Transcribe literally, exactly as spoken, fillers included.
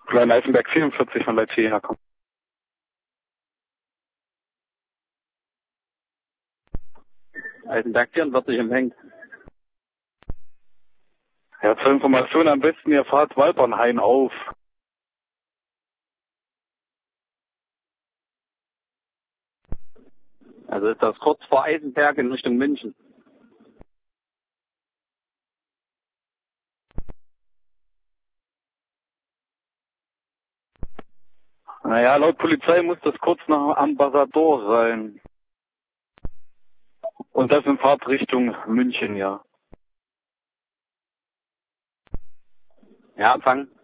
Klein Eisenberg vierundvierzig von Leipzig herkommen. Eisenberg vierundvierzig im Hängt. Ja, zur Information am besten, ihr fahrt Waldbornhain auf. Also ist das kurz vor Eisenberg in Richtung München. Naja, laut Polizei muss das kurz nach Ambassador sein. Und das in Fahrtrichtung München, ja. Ja, Empfang.